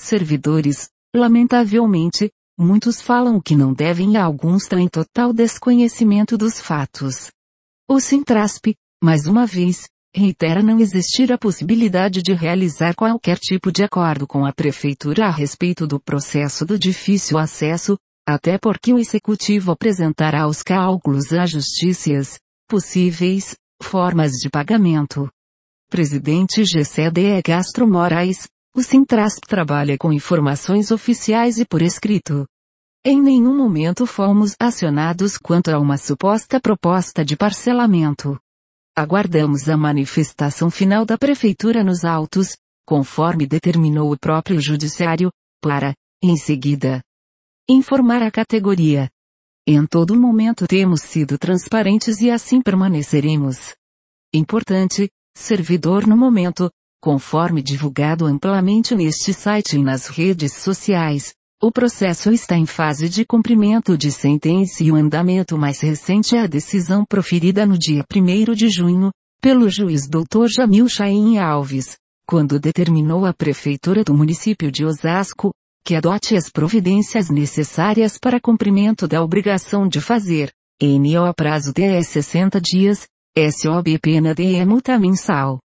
servidores. Lamentavelmente, muitos falam que não devem e alguns têm total desconhecimento dos fatos. O Sintrasp, mais uma vez, reitera não existir a possibilidade de realizar qualquer tipo de acordo com a Prefeitura a respeito do processo do difícil acesso, até porque o Executivo apresentará os cálculos à Justiça, possíveis formas de pagamento. Presidente GCDE Castro Moraes, o Sintrasp trabalha com informações oficiais e por escrito. Em nenhum momento fomos acionados quanto a uma suposta proposta de parcelamento. Aguardamos a manifestação final da Prefeitura nos autos, conforme determinou o próprio Judiciário, para, em seguida, informar a categoria. Em todo momento temos sido transparentes e assim permaneceremos. Importante, servidor no momento, conforme divulgado amplamente neste site e nas redes sociais, o processo está em fase de cumprimento de sentença e o andamento mais recente é a decisão proferida no dia 1º de junho, pelo juiz Dr. Jamil Chaim Alves, quando determinou à Prefeitura do município de Osasco, que adote as providências necessárias para cumprimento da obrigação de fazer, NO a prazo de 60 dias, SOB pena de multa mensal.